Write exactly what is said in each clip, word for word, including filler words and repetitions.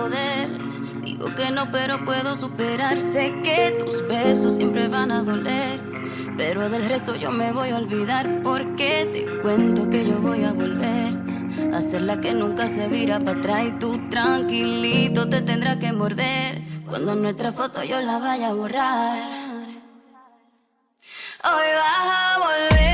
poder. Digo que no, pero puedo superar. Sé que tus besos siempre van a doler, pero del resto yo me voy a olvidar. Porque te cuento que yo voy a volver a ser la que nunca se vira para atrás. Y tú tranquilito te tendrás que morder cuando nuestra foto yo la vaya a borrar. Hoy vas a volver.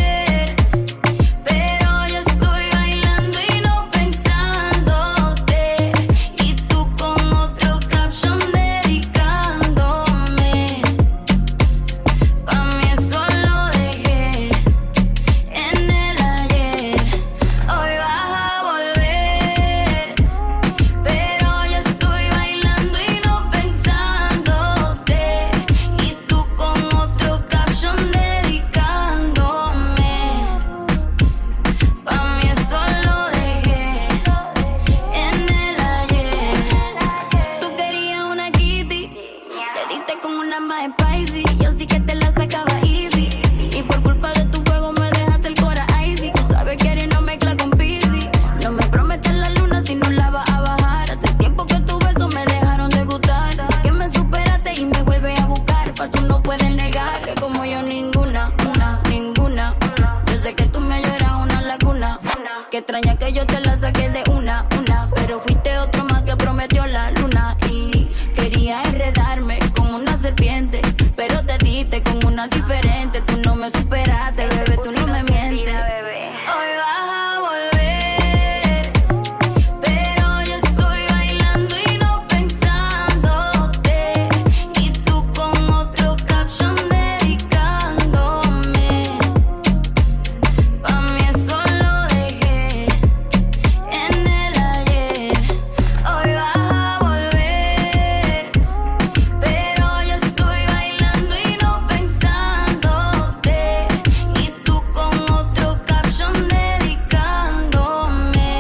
Qué extraña que yo te la saqué de una, una, pero fuiste otro más que prometió la luna. Y quería enredarme como una serpiente, pero te diste con una diferente. Tú no me superaste, bebé, tú no me mientes. Hoy vas a volver, pero yo estoy bailando y no pensándote. Y tú con otro caption dedicándome. Pa' mí eso lo dejé en el ayer. Hoy vas a volver, pero yo estoy bailando y no pensándote. Y tú con otro caption dedicándome.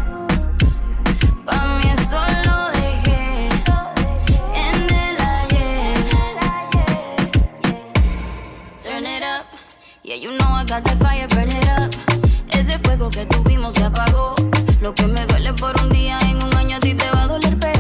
Pa' mí eso lo dejé en el ayer. Turn it up, yeah, you know I got that fire, burn it up. Ese fuego que tuvimos se apagó. Lo que me duele por un día, en un año a ti te va a doler, pero